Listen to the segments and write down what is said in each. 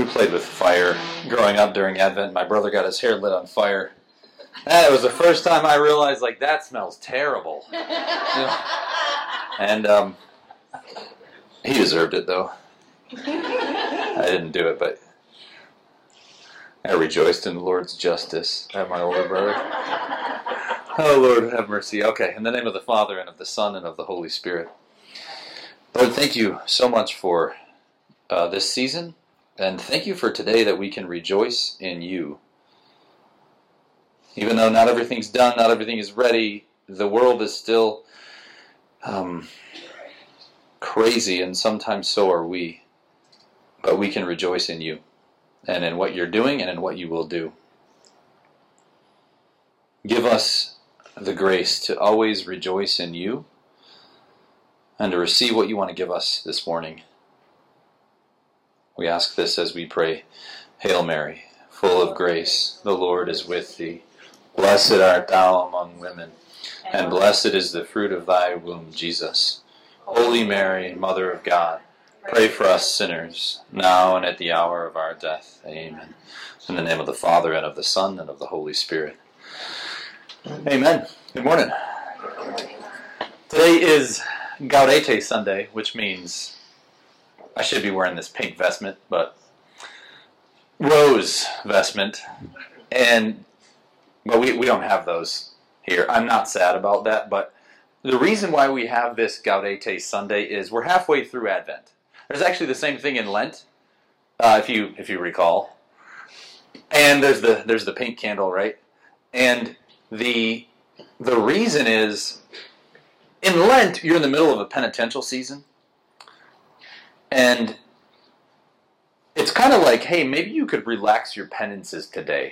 played with fire growing up during Advent. My brother got his hair lit on fire. And it was the first time I realized, like, that smells terrible. And he deserved it, though. I didn't do it, but I rejoiced in the Lord's justice at my older brother. Oh, Lord, have mercy. Okay, in the name of the Father, and of the Son, and of the Holy Spirit. Lord, thank you so much for this season, and thank you for today that we can rejoice in you. Even though not everything's done, not everything is ready, the world is still crazy, and sometimes so are we. But we can rejoice in you, and in what you're doing, and in what you will do. Give us the grace to always rejoice in you, and to receive what you want to give us this morning. We ask this as we pray, Hail Mary, full of grace, the Lord is with thee. Blessed art thou among women, and blessed is the fruit of thy womb, Jesus. Holy Mary, Mother of God, pray for us sinners, now and at the hour of our death. Amen. In the name of the Father, and of the Son, and of the Holy Spirit. Amen. Good morning. Today is Gaudete Sunday, which means I should be wearing this pink vestment, but rose vestment. But we don't have those here. I'm not sad about that, but the reason why we have this Gaudete Sunday is we're halfway through Advent. There's actually the same thing in Lent, if you recall. And there's the pink candle, right? And the reason is, in Lent, you're in the middle of a penitential season. And it's kind of like, hey, maybe you could relax your penances today.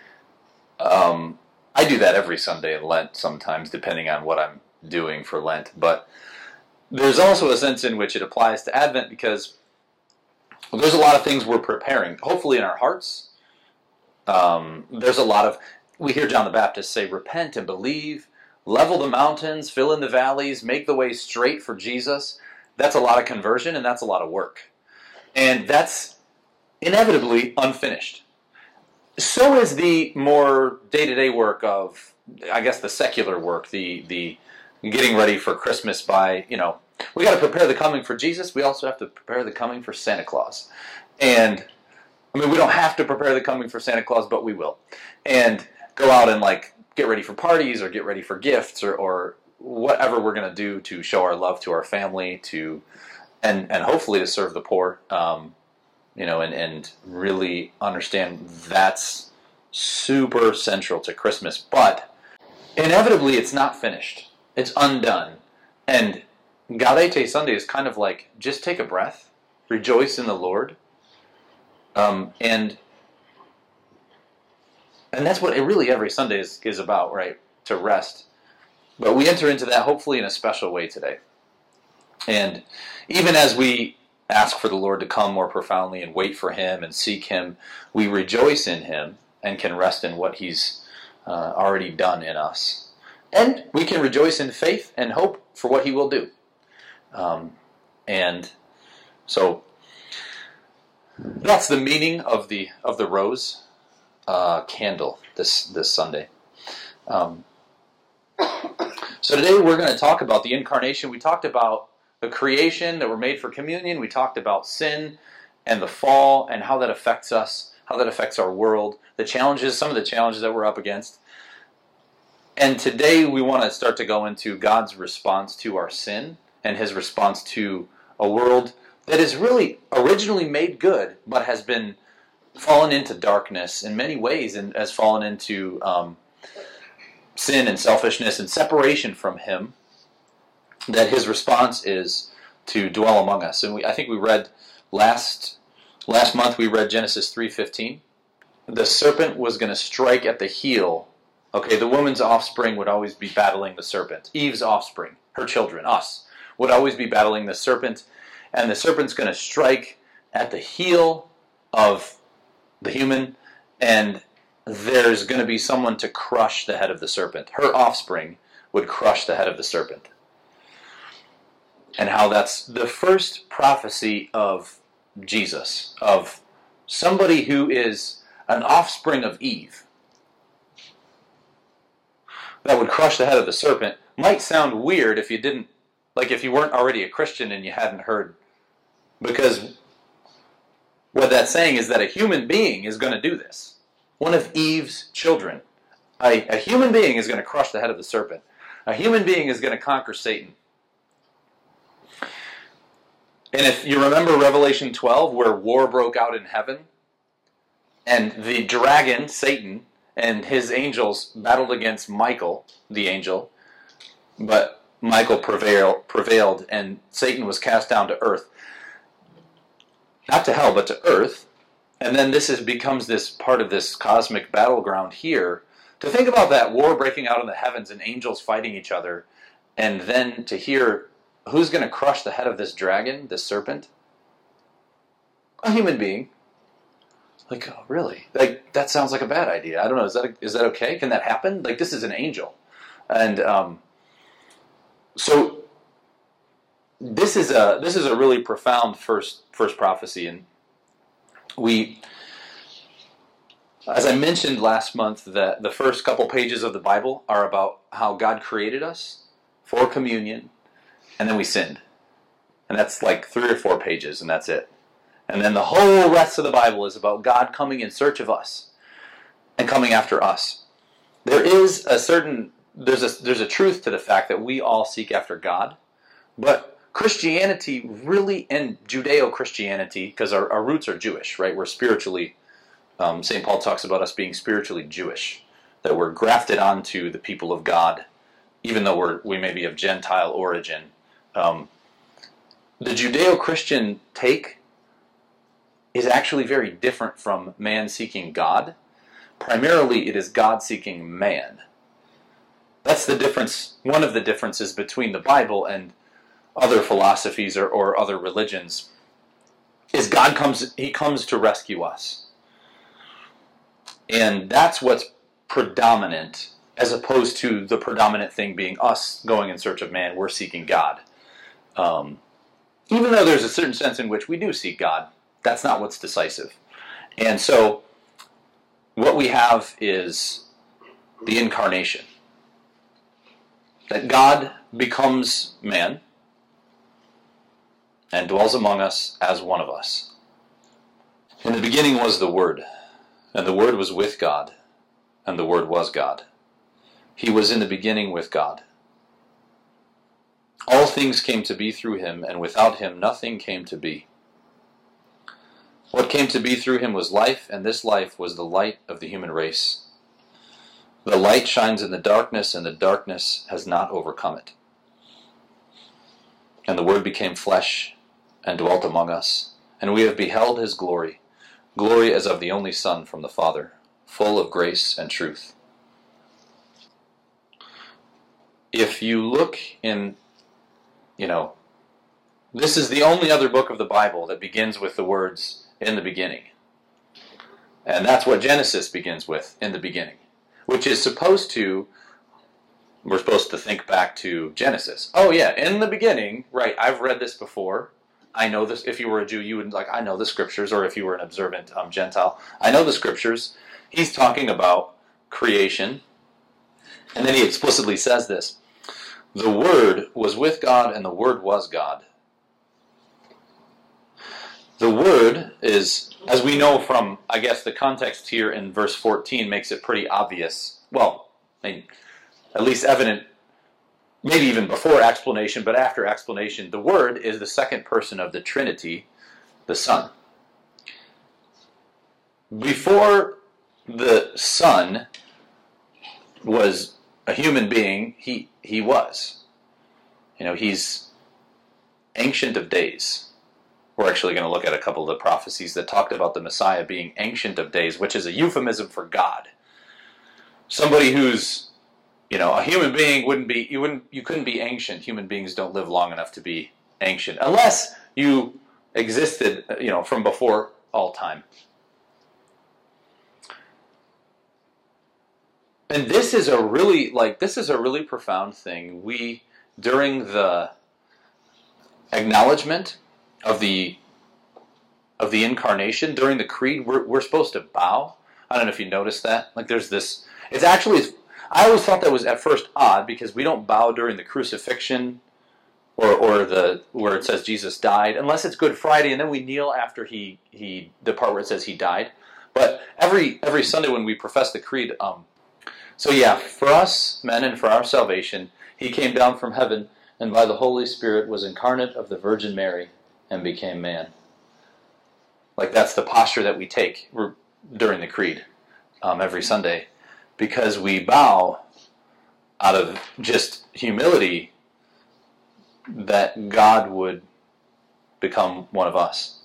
I do that every Sunday in Lent sometimes, depending on what I'm doing for Lent. But there's also a sense in which it applies to Advent because there's a lot of things we're preparing, hopefully in our hearts. There's a lot of, we hear John the Baptist say, repent and believe, level the mountains, fill in the valleys, make the way straight for Jesus. That's a lot of conversion, and that's a lot of work. And that's inevitably unfinished. So is the more day-to-day work of, I guess, the secular work, the getting ready for Christmas by, we got to prepare the coming for Jesus. We also have to prepare the coming for Santa Claus. And, we don't have to prepare the coming for Santa Claus, but we will. And go out and, get ready for parties or get ready for gifts or whatever we're going to do to show our love to our family, and hopefully to serve the poor. And really understand that's super central to Christmas. But inevitably, it's not finished. It's undone. And Gaudete Sunday is kind of like, just take a breath, rejoice in the Lord. And that's what really every Sunday is about, right? To rest. But we enter into that hopefully in a special way today. And even as we ask for the Lord to come more profoundly and wait for Him and seek Him, we rejoice in Him and can rest in what He's already done in us. And we can rejoice in faith and hope for what He will do. And so that's the meaning of the rose candle this Sunday. So today we're going to talk about the incarnation. We talked about the creation, that we're made for communion. We talked about sin and the fall and how that affects us, how that affects our world, some of the challenges that we're up against. And today we want to start to go into God's response to our sin and His response to a world that is really originally made good, but has been fallen into darkness in many ways and has fallen into sin and selfishness and separation from Him. That His response is to dwell among us. And I think we read last month, we read Genesis 3:15. The serpent was going to strike at the heel. Okay, the woman's offspring would always be battling the serpent. Eve's offspring, her children, us, would always be battling the serpent. And the serpent's going to strike at the heel of the human, and there's going to be someone to crush the head of the serpent. Her offspring would crush the head of the serpent. And how that's the first prophecy of Jesus, of somebody who is an offspring of Eve that would crush the head of the serpent might sound weird if you didn't, like if you weren't already a Christian and you hadn't heard, because what that's saying is that a human being is going to do this. One of Eve's children. A human being is going to crush the head of the serpent. A human being is going to conquer Satan. And if you remember Revelation 12, where war broke out in heaven, and the dragon, Satan, and his angels battled against Michael, the angel, but Michael prevailed, and Satan was cast down to earth. Not to hell, but to earth. And then this becomes this part of this cosmic battleground here. To think about that war breaking out in the heavens and angels fighting each other, and then to hear who's going to crush the head of this dragon, this serpent? A human being. Like, oh, really? Like, that sounds like a bad idea. I don't know. Is that okay? Can that happen? Like, this is an angel. And so this is a really profound first prophecy, and we, as I mentioned last month, that the first couple pages of the Bible are about how God created us for communion, and then we sinned. And that's like 3 or 4 pages, and that's it. And then the whole rest of the Bible is about God coming in search of us and coming after us. There's a truth to the fact that we all seek after God, but Christianity really, and Judeo-Christianity, because our roots are Jewish, right? We're spiritually, St. Paul talks about us being spiritually Jewish, that we're grafted onto the people of God, even though we may be of Gentile origin. The Judeo-Christian take is actually very different from man seeking God. Primarily, it is God seeking man. That's the difference, one of the differences between the Bible and other philosophies or other religions, is He comes to rescue us. And that's what's predominant, as opposed to the predominant thing being us going in search of man. We're seeking God. Even though there's a certain sense in which we do seek God, that's not what's decisive. And so what we have is the incarnation. That God becomes man and dwells among us as one of us. In the beginning was the Word, and the Word was with God, and the Word was God. He was in the beginning with God. All things came to be through him, and without him nothing came to be. What came to be through him was life, and this life was the light of the human race. The light shines in the darkness, and the darkness has not overcome it. And the Word became flesh and dwelt among us, and we have beheld his glory, glory as of the only Son from the Father, full of grace and truth. If you look in, this is the only other book of the Bible that begins with the words, in the beginning. And that's what Genesis begins with, in the beginning. Which is we're supposed to think back to Genesis. Oh yeah, in the beginning, right, I've read this before. I know this. If you were a Jew, you would I know the scriptures, or if you were an observant Gentile, I know the scriptures. He's talking about creation. And then he explicitly says this: the Word was with God, and the Word was God. The Word is, as we know from, I guess, the context here in verse 14 makes it pretty obvious. Well, at least evident, maybe even before explanation, but after explanation. The Word is the second person of the Trinity, the Son. Before the Son was a human being, he was. He's Ancient of Days. We're actually going to look at a couple of the prophecies that talked about the Messiah being Ancient of Days, which is a euphemism for God. Somebody who's, a human being you couldn't be ancient. Human beings don't live long enough to be ancient, unless you existed, from before all time. And this is a really profound thing. During the acknowledgement of the of the incarnation during the creed, we're supposed to bow. I don't know if you noticed that. Like there's this. It's actually. I always thought that was at first odd because we don't bow during the crucifixion or the where it says Jesus died, unless it's Good Friday, and then we kneel after he the part where it says he died. But every Sunday when we profess the creed, so yeah, for us men and for our salvation, he came down from heaven and by the Holy Spirit was incarnate of the Virgin Mary and became man. Like that's the posture that we take during the creed every Sunday, because we bow out of just humility that God would become one of us.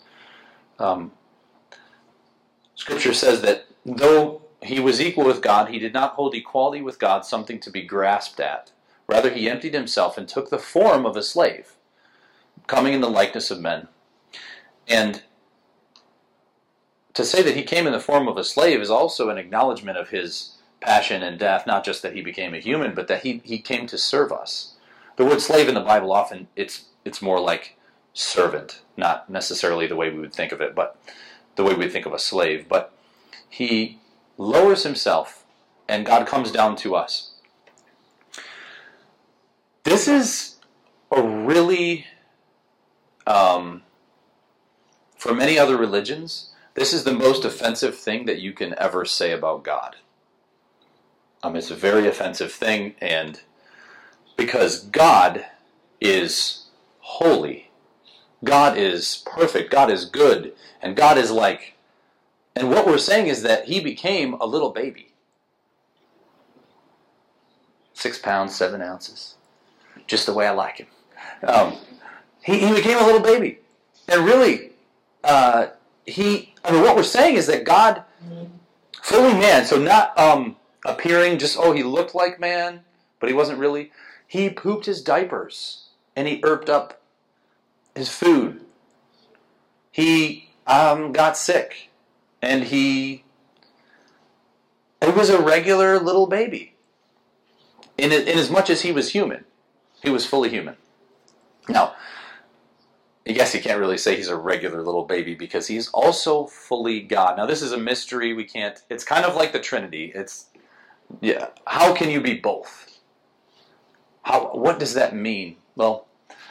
Scripture says that though he was equal with God, he did not hold equality with God something to be grasped at. Rather, he emptied himself and took the form of a slave, coming in the likeness of men. And to say that he came in the form of a slave is also an acknowledgement of his passion and death, not just that he became a human, but that he came to serve us. The word slave in the Bible often, it's more like servant, not necessarily the way we would think of it, but the way we think of a slave. But he lowers himself, and God comes down to us. This is a really, for many other religions, this is the most offensive thing that you can ever say about God. It's a very offensive thing, and because God is holy, God is perfect, God is good, and God is like, and what we're saying is that he became a little baby. 6 pounds, 7 ounces. Just the way I like him. He became a little baby. And really, what we're saying is that God, fully man, so not appearing just, he looked like man, but he wasn't really. He pooped his diapers, and he irped up his food. He got sick, and he was a regular little baby. In as much as he was human, he was fully human. Now, I guess you can't really say he's a regular little baby because he's also fully God. Now, this is a mystery. It's kind of like the Trinity. How can you be both? What does that mean? Well,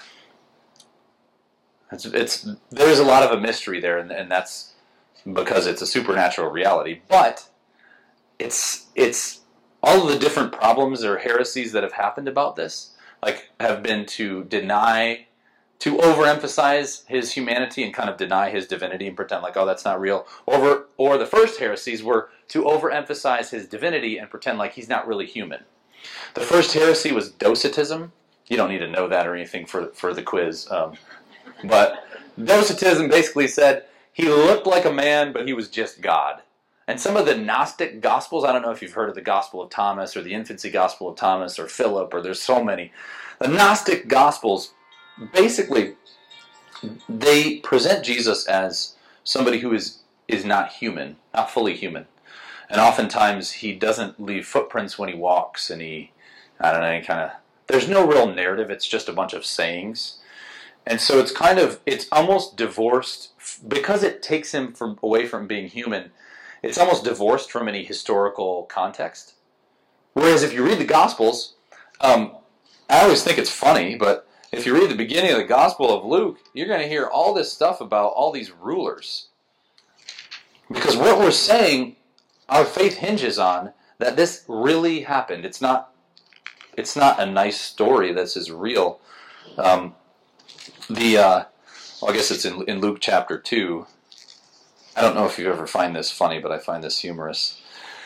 there's a lot of a mystery there, and that's because it's a supernatural reality. But it's all of the different problems or heresies that have happened about this, have been to overemphasize his humanity and kind of deny his divinity and pretend that's not real. Or the first heresies were to overemphasize his divinity and pretend like he's not really human. The first heresy was Docetism. You don't need to know that or anything for the quiz. But Docetism basically said he looked like a man, but he was just God. And some of the Gnostic Gospels, I don't know if you've heard of the Gospel of Thomas or the Infancy Gospel of Thomas or Philip, or there's so many. The Gnostic Gospels, basically, they present Jesus as somebody who is not human, not fully human. And oftentimes he doesn't leave footprints when he walks, and there's no real narrative, it's just a bunch of sayings. And so it's almost divorced, because it takes him away from being human, it's almost divorced from any historical context. Whereas if you read the Gospels, I always think it's funny, but if you read the beginning of the Gospel of Luke, you're going to hear all this stuff about all these rulers. Because what we're saying, our faith hinges on that this really happened. It's not a nice story. This is real. I guess it's in Luke chapter 2. I don't know if you ever find this funny, but I find this humorous.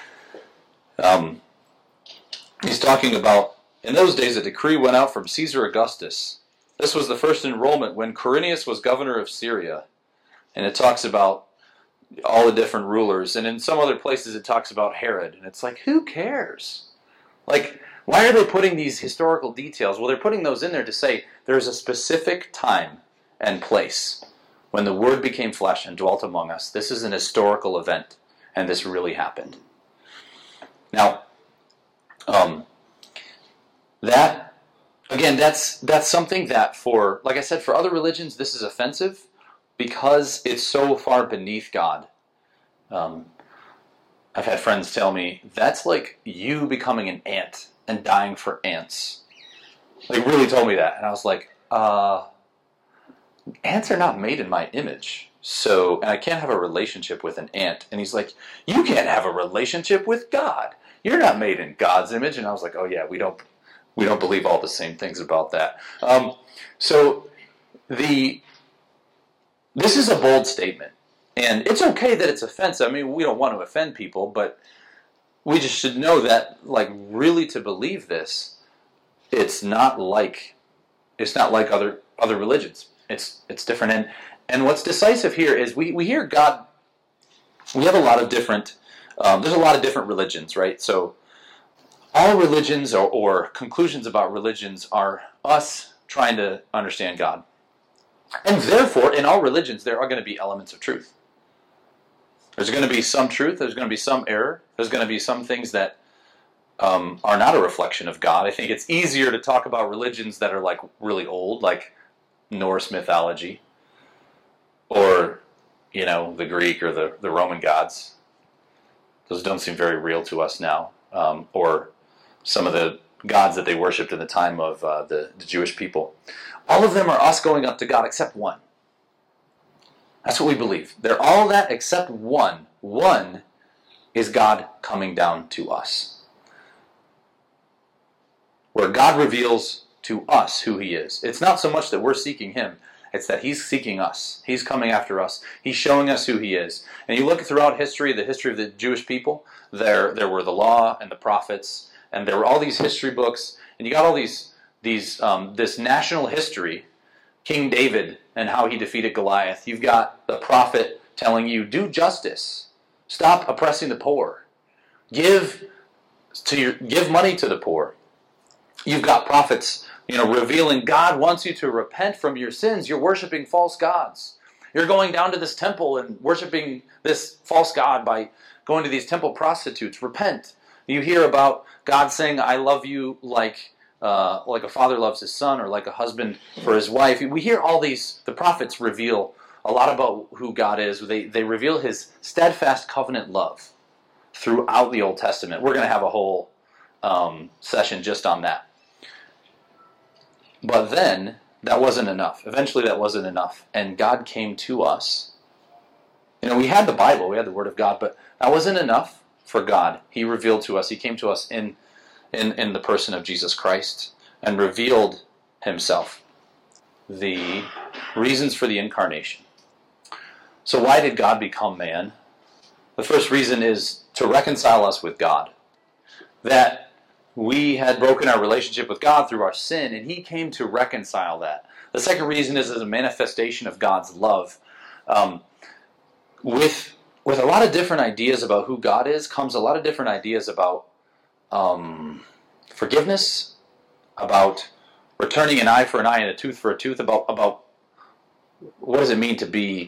He's talking about, in those days a decree went out from Caesar Augustus. This was the first enrollment when Quirinius was governor of Syria. And it talks about all the different rulers. And in some other places it talks about Herod. And it's like, who cares? Why are they putting these historical details? Well, they're putting those in there to say there's a specific time and place when the Word became flesh and dwelt among us. This is an historical event, and this really happened. Now, that's something that like I said, for other religions, this is offensive, because it's so far beneath God. I've had friends tell me, that's like you becoming an ant and dying for ants. They really told me that. And I was like, ants are not made in my image. So, and I can't have a relationship with an ant. And he's like, you can't have a relationship with God. You're not made in God's image. And I was like, oh yeah, we don't believe all the same things about that. This is a bold statement. And it's okay that it's offensive. I mean, we don't want to offend people, but we just should know that, like, really to believe this, it's not like other religions. It's different. And what's decisive here is we hear God. We have a lot of different. There's a lot of different religions, right? So all religions or conclusions about religions are us trying to understand God. And therefore, in all religions, there are going to be elements of truth. There's going to be some truth. There's going to be some error. There's going to be some things that are not a reflection of God. I think it's easier to talk about religions that are like really old, like Norse mythology, or the Greek or the Roman gods. Those don't seem very real to us now. Or some of the gods that they worshipped in the time of the Jewish people. All of them are us going up to God except one. That's what we believe. They're all that except one. One is God coming down to us. Where God reveals to us who He is. It's not so much that we're seeking Him. It's that He's seeking us. He's coming after us. He's showing us who He is. And you look throughout history, the history of the Jewish people, there were the law and the prophets, and there were all these history books, and you got all this national history, King David and how he defeated Goliath. You've got the prophet telling you, do justice. Stop oppressing the poor. Give money to the poor. You've got prophets, revealing God wants you to repent from your sins. You're worshiping false gods. You're going down to this temple and worshiping this false god by going to these temple prostitutes. Repent. You hear about God saying, I love you like a father loves his son, or like a husband for his wife. We hear all these, the prophets reveal a lot about who God is. They reveal His steadfast covenant love throughout the Old Testament. We're going to have a whole session just on that. But then, that wasn't enough. Eventually that wasn't enough. And God came to us. We had the Bible, we had the Word of God, but that wasn't enough for God. He revealed to us, He came to us in the person of Jesus Christ and revealed Himself. The reasons for the incarnation. So why did God become man? The first reason is to reconcile us with God. That we had broken our relationship with God through our sin, and He came to reconcile that. The second reason is as a manifestation of God's love. With a lot of different ideas about who God is comes a lot of different ideas about forgiveness, about returning an eye for an eye and a tooth for a tooth, about what does it mean to be,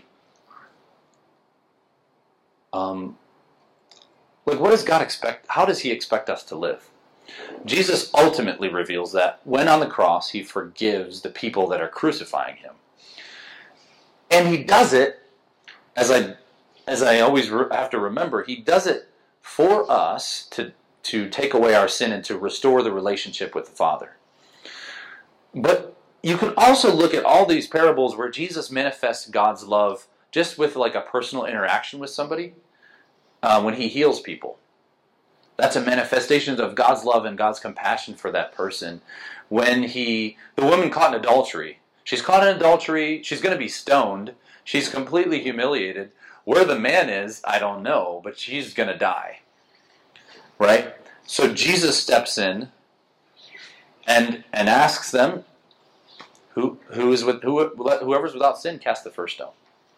what does God expect, how does He expect us to live? Jesus ultimately reveals that when on the cross He forgives the people that are crucifying Him. And He does it, as I always have to remember, He does it for us to take away our sin and to restore the relationship with the Father. But you can also look at all these parables where Jesus manifests God's love just with like a personal interaction with somebody when He heals people. That's a manifestation of God's love and God's compassion for that person. When the woman caught in adultery, she's caught in adultery, she's going to be stoned, she's completely humiliated. Where the man is, I don't know, but she's going to die. Right? So Jesus steps in and asks them, whoever's without sin, cast the first stone.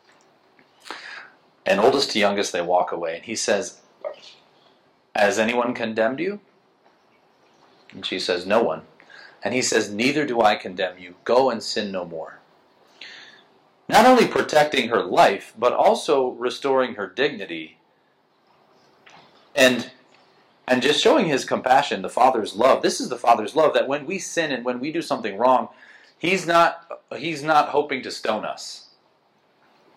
And oldest to youngest, they walk away. And He says, has anyone condemned you? And she says, no one. And He says, neither do I condemn you. Go and sin no more. Not only protecting her life, but also restoring her dignity. And just showing His compassion, the Father's love. This is the Father's love, that when we sin and when we do something wrong, He's not hoping to stone us.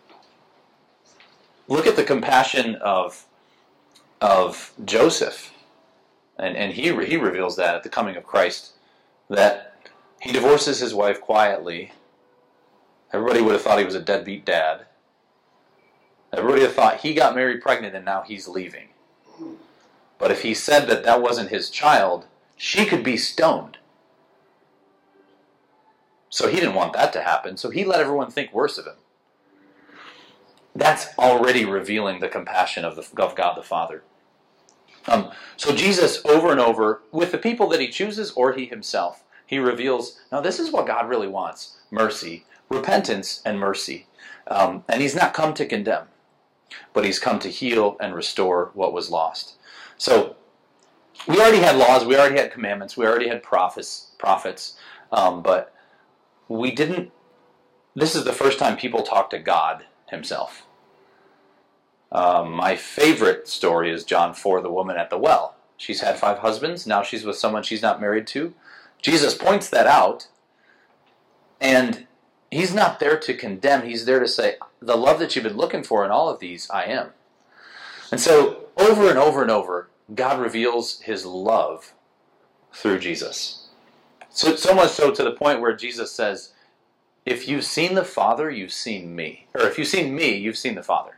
Look at the compassion of Joseph, and he reveals that at the coming of Christ, that he divorces his wife quietly. Everybody would have thought he was a deadbeat dad. Everybody would have thought he got Mary pregnant and now he's leaving. But if he said that that wasn't his child, she could be stoned. So he didn't want that to happen, so he let everyone think worse of him. That's already revealing the compassion of God the Father. So Jesus, over and over, with the people that he chooses or he himself, he reveals, now this is what God really wants: mercy, repentance, and mercy. And he's not come to condemn, but he's come to heal and restore what was lost. So we already had laws, we already had commandments, we already had prophets, but we didn't. This is the first time people talk to God himself. My favorite story is John 4, the woman at the well. She's had 5 husbands, now she's with someone she's not married to. Jesus points that out, and he's not there to condemn, he's there to say, the love that you've been looking for in all of these, I am. And so, over and over and over, God reveals his love through Jesus. So much so to the point where Jesus says, if you've seen the Father, you've seen me. Or if you've seen me, you've seen the Father.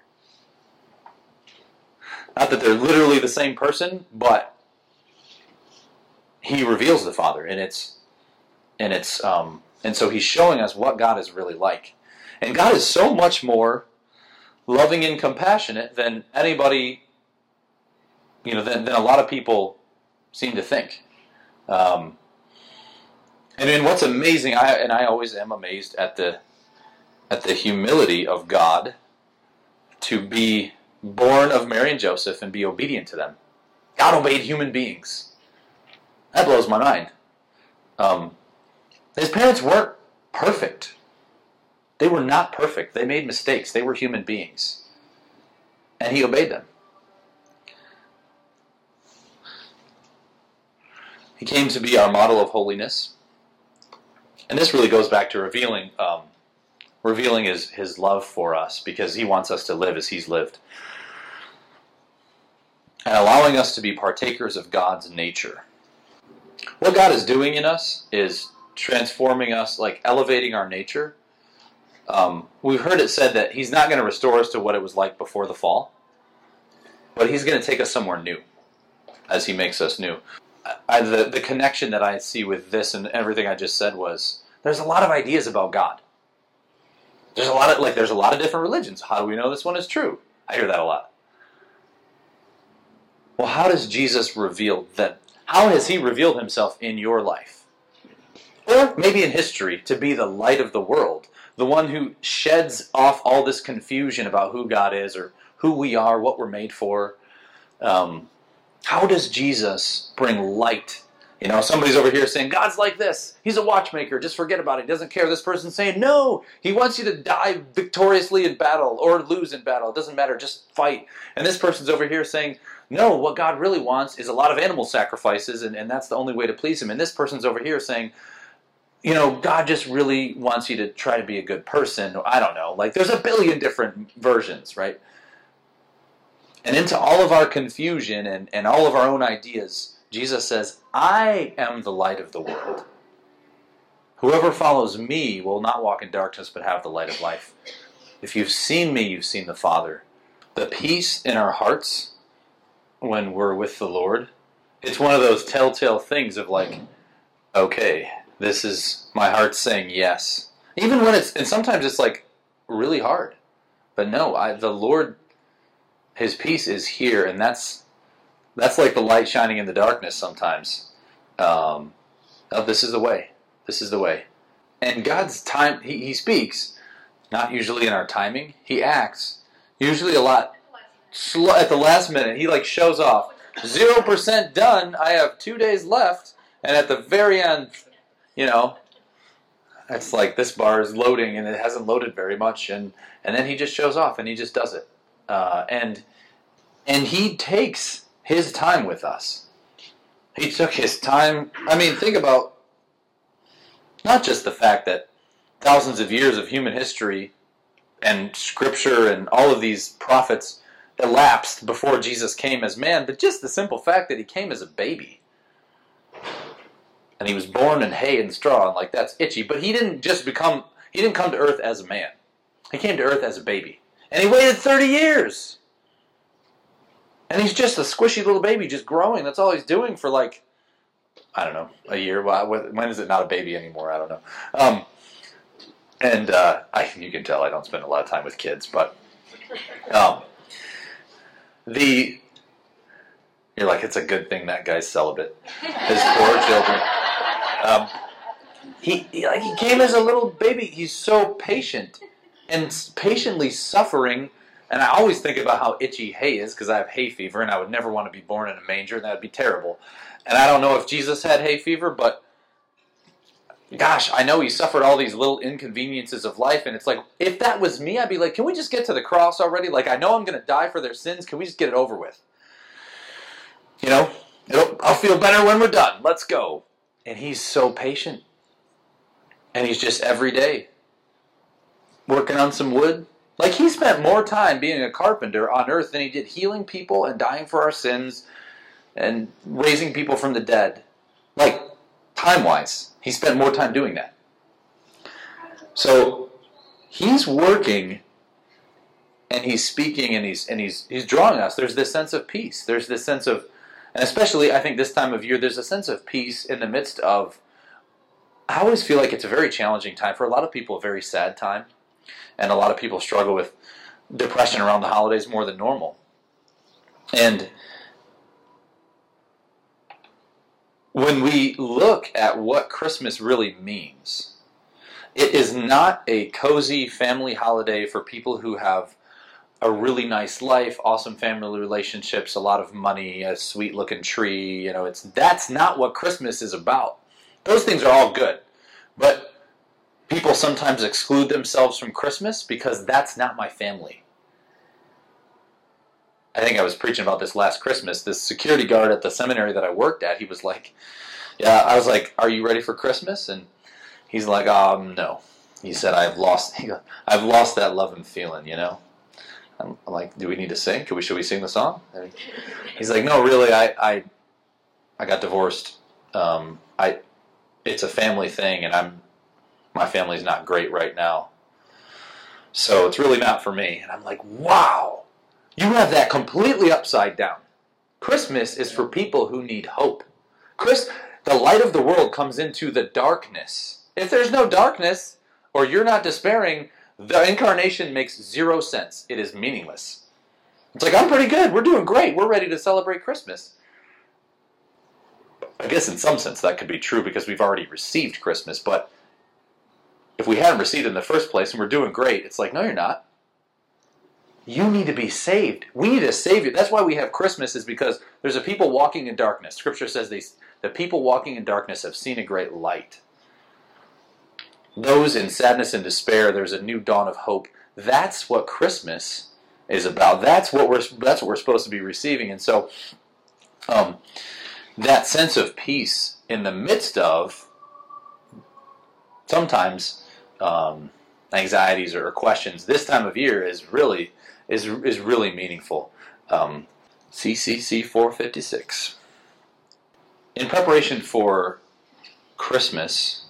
Not that they're literally the same person, but he reveals the Father, and so he's showing us what God is really like. And God is so much more loving and compassionate than anybody, than a lot of people seem to think. And what's amazing, I always am amazed at the humility of God to be born of Mary and Joseph and be obedient to them. God obeyed human beings. That blows my mind. His parents weren't perfect. They were not perfect. They made mistakes. They were human beings. And he obeyed them. He came to be our model of holiness. And this really goes back to revealing his love for us, because he wants us to live as he's lived. And allowing us to be partakers of God's nature. What God is doing in us is transforming us, like elevating our nature. We've heard it said that he's not going to restore us to what it was like before the fall, but he's going to take us somewhere new as he makes us new. The connection that I see with this and everything I just said was, there's a lot of ideas about God. There's a lot of different religions. How do we know this one is true? I hear that a lot. Well, how does Jesus reveal that? How has he revealed himself in your life? Or maybe in history, to be the light of the world, the one who sheds off all this confusion about who God is or who we are, what we're made for. How does Jesus bring light? Somebody's over here saying, God's like this. He's a watchmaker. Just forget about it. He doesn't care. This person's saying, no, he wants you to die victoriously in battle or lose in battle. It doesn't matter. Just fight. And this person's over here saying, no, what God really wants is a lot of animal sacrifices, and that's the only way to please him. And this person's over here saying, God just really wants you to try to be a good person. I don't know. There's a billion different versions, right? And into all of our confusion and all of our own ideas, Jesus says, I am the light of the world. Whoever follows me will not walk in darkness but have the light of life. If you've seen me, you've seen the Father. The peace in our hearts when we're with the Lord, it's one of those telltale things of okay, this is my heart saying yes. Even when and sometimes it's really hard. But no, the Lord, his peace is here, and that's like the light shining in the darkness sometimes. This is the way. This is the way. And God's time, he speaks, not usually in our timing. He acts, usually a lot slow at the last minute. He shows off. 0% done, I have 2 days left, and at the very end, it's like this bar is loading and it hasn't loaded very much, and then he just shows off and he just does it. And he takes his time with us. He took his time. Think about not just the fact that thousands of years of human history and Scripture and all of these prophets elapsed before Jesus came as man, but just the simple fact that he came as a baby. And he was born in hay and straw, and like that's itchy. But he didn't come to earth as a man. He came to earth as a baby. And he waited 30 years. And he's just a squishy little baby just growing. That's all he's doing for like, I don't know, a year. When is it not a baby anymore? I don't know. You can tell I don't spend a lot of time with kids, but you're like, it's a good thing that guy's celibate. His poor children. He came as a little baby. He's so patient and patiently suffering. And I always think about how itchy hay is because I have hay fever, and I would never want to be born in a manger, and that would be terrible. And I don't know if Jesus had hay fever, but gosh, I know he suffered all these little inconveniences of life, and it's like, if that was me, I'd be like, can we just get to the cross already? Like, I know I'm going to die for their sins. Can we just get it over with? You know, I'll feel better when we're done. Let's go. And he's so patient. And he's just every day working on some wood. Like, he spent more time being a carpenter on earth than he did healing people and dying for our sins and raising people from the dead. Like, time-wise, he spent more time doing that. So, he's working, and he's speaking, and he's drawing us. There's this sense of peace. There's this sense of, and especially, I think, this time of year, there's a sense of peace in the midst of, I always feel like it's a very challenging time. For a lot of people, a very sad time. And a lot of people struggle with depression around the holidays more than normal. And when we look at what Christmas really means, it is not a cozy family holiday for people who have a really nice life, awesome family relationships, a lot of money, a sweet-looking tree. You know, that's not what Christmas is about. Those things are all good. But people sometimes exclude themselves from Christmas because that's not my family. I think I was preaching about this last Christmas. This security guard at the seminary that I worked at, he was like, yeah, I was like, are you ready for Christmas? And he's like, no. He said, I've lost that love and feeling, you know? I'm like, do we need to sing? Should we sing the song? And he's like, no, really, I got divorced. It's a family thing, and my family's not great right now. So it's really not for me. And I'm like, wow, you have that completely upside down. Christmas is for people who need hope. The light of the world comes into the darkness. If there's no darkness, or you're not despairing, the incarnation makes zero sense. It is meaningless. It's like, I'm pretty good. We're doing great. We're ready to celebrate Christmas. I guess in some sense that could be true because we've already received Christmas, but if we hadn't received it in the first place and we're doing great, it's like, no, you're not. You need to be saved. We need a Savior. That's why we have Christmas, is because there's a people walking in darkness. Scripture says the people walking in darkness have seen a great light. Those in sadness and despair, there's a new dawn of hope. That's what Christmas is about. That's what we're supposed to be receiving. And so that sense of peace in the midst of sometimes anxieties or questions this time of year is really meaningful. CCC 456. In preparation for Christmas,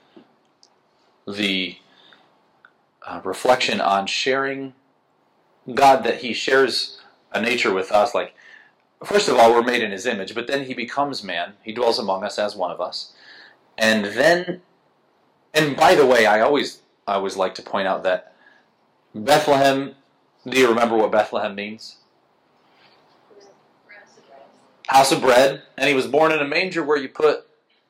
the reflection on sharing God, that He shares a nature with us. Like, first of all, we're made in His image, but then He becomes man. He dwells among us as one of us. And by the way, I always like to point out that Bethlehem, do you remember what Bethlehem means? House of bread. And He was born in a manger where you put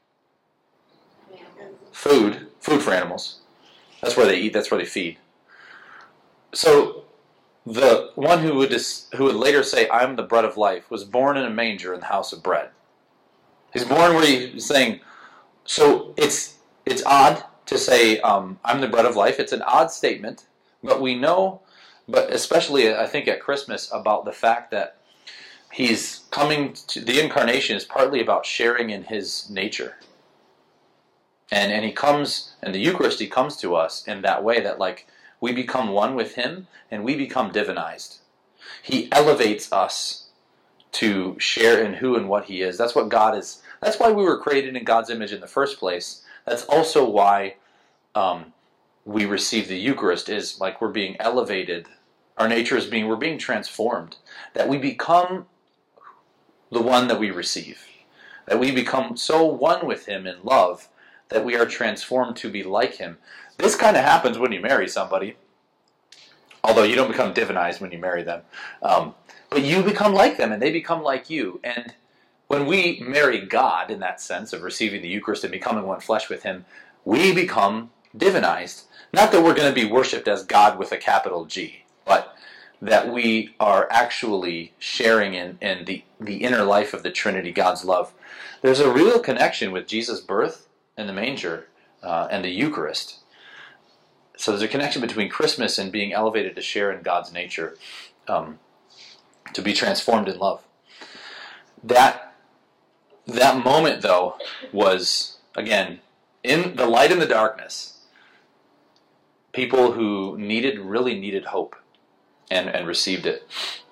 food for animals. That's where they eat, that's where they feed. So the one who would later say, I'm the bread of life, was born in a manger in the house of bread. He's born where He's saying, so it's odd to say, I'm the bread of life. It's an odd statement, but we know, but especially I think at Christmas, about the fact that He's coming to, the incarnation is partly about sharing in His nature. And He comes, in the Eucharist, He comes to us in that way that, like, We become one with him, and we become divinized. He elevates us to share in who and what he is. That's what God is. That's why we were created in God's image in the first place. That's also why we receive the Eucharist, is like we're being elevated. Our nature is we're being transformed. That we become the one that we receive. That we become so one with him in love that we are transformed to be like him. This kind of happens when you marry somebody. Although you don't become divinized when you marry them. But you become like them, and they become like you. And when we marry God, in that sense of receiving the Eucharist and becoming one flesh with him, we become divinized. Not that we're going to be worshipped as God with a capital G, but that we are actually sharing in the inner life of the Trinity, God's love. There's a real connection with Jesus' birth in the manger and the Eucharist. So there's a connection between Christmas and being elevated to share in God's nature, to be transformed in love. That moment, though, was, again, in the light and the darkness, people who really needed hope and received it.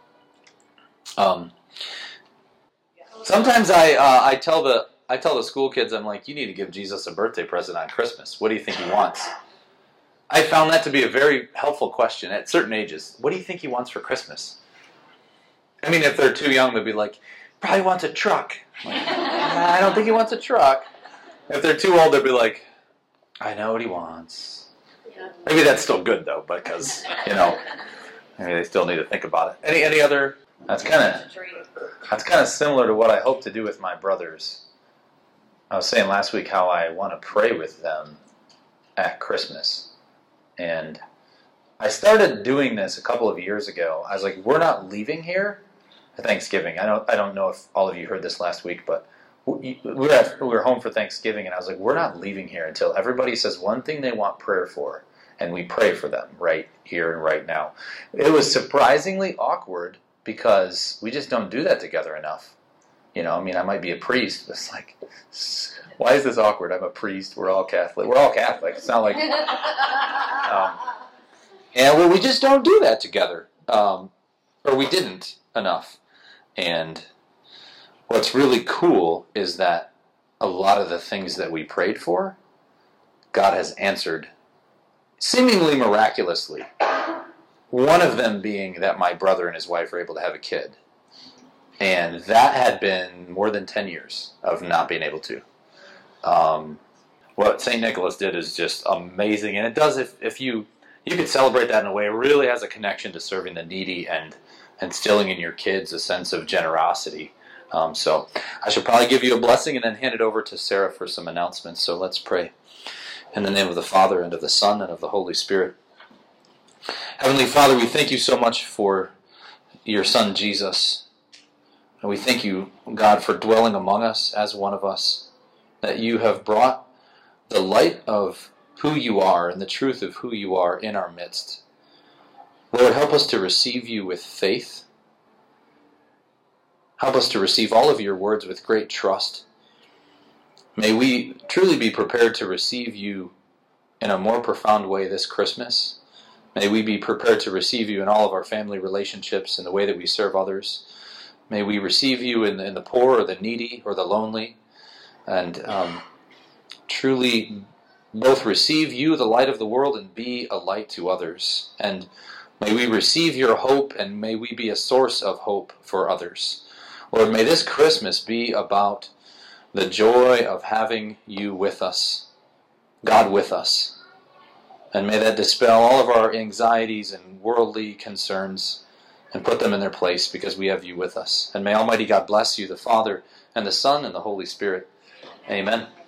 Sometimes I tell the school kids, I'm like, you need to give Jesus a birthday present on Christmas. What do you think he wants? I found that to be a very helpful question at certain ages. What do you think he wants for Christmas? I mean, if they're too young, they'll be like, probably wants a truck. I'm like, I don't think he wants a truck. If they're too old, they'll be like, I know what he wants. Yeah. Maybe that's still good, though, because, maybe they still need to think about it. Any other? That's kind of similar to what I hope to do with my brothers. I was saying last week how I want to pray with them at Christmas. And I started doing this a couple of years ago. I was like, we're not leaving here for Thanksgiving. I don't know if all of you heard this last week, but we were home for Thanksgiving, and I was like, we're not leaving here until everybody says one thing they want prayer for, and we pray for them right here and right now. It was surprisingly awkward because we just don't do that together enough. I might be a priest, but it's like, why is this awkward? I'm a priest. We're all Catholic. We're all Catholic. It's not like... we just don't do that together. Or we didn't enough. And what's really cool is that a lot of the things that we prayed for, God has answered seemingly miraculously. One of them being that my brother and his wife were able to have a kid. And that had been more than 10 years of not being able to. What St. Nicholas did is just amazing. And it does, if you could celebrate that in a way, it really has a connection to serving the needy and instilling in your kids a sense of generosity. So I should probably give you a blessing and then hand it over to Sarah for some announcements. So let's pray. In the name of the Father, and of the Son, and of the Holy Spirit. Heavenly Father, we thank you so much for your Son, Jesus. And we thank you, God, for dwelling among us as one of us, that you have brought the light of who you are and the truth of who you are in our midst. Lord, help us to receive you with faith. Help us to receive all of your words with great trust. May we truly be prepared to receive you in a more profound way this Christmas. May we be prepared to receive you in all of our family relationships and the way that we serve others. May we receive you in the poor or the needy or the lonely, and truly both receive you, the light of the world, and be a light to others. And may we receive your hope, and may we be a source of hope for others. Lord, may this Christmas be about the joy of having you with us, God with us. And may that dispel all of our anxieties and worldly concerns and put them in their place because we have you with us. And may Almighty God bless you, the Father, and the Son, and the Holy Spirit. Amen.